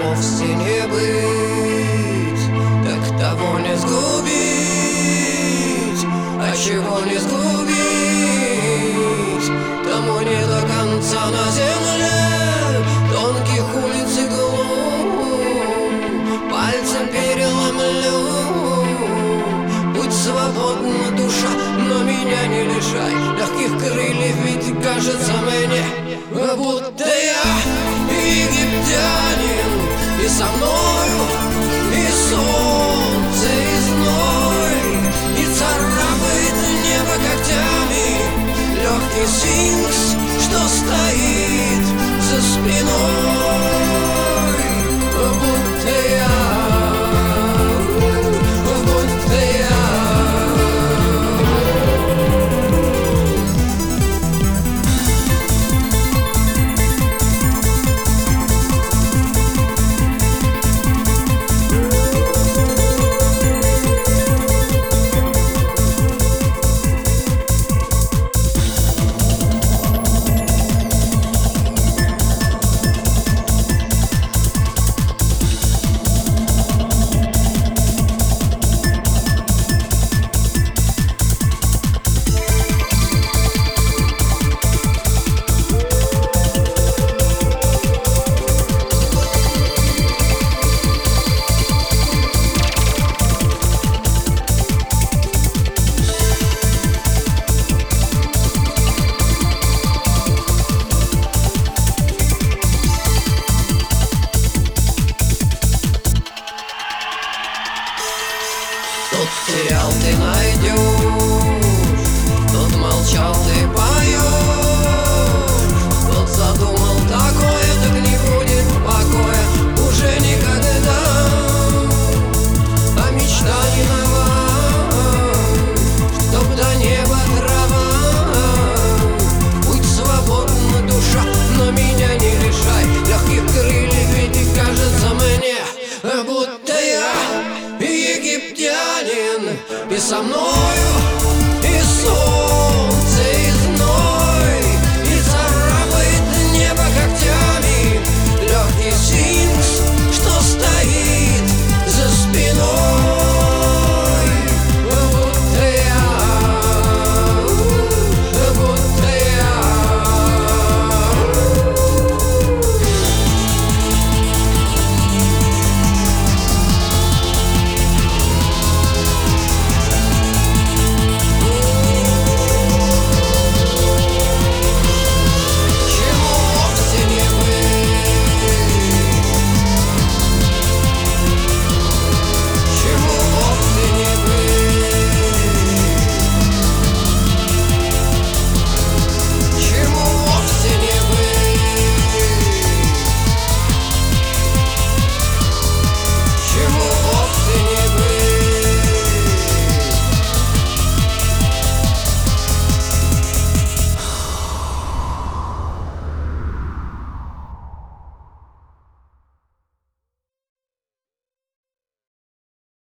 вовсе не быть, так того не сгубить, а чего не сгубить, тому не до конца на земле тонких улиц иглу пальцем переломлю. Будь свободна, душа, но меня не лишай легких крыльев, ведь кажется мне, будто я египтянин, и со мною и солнце, и зной, и царапает небо когтями легкий сфинкс, что стоит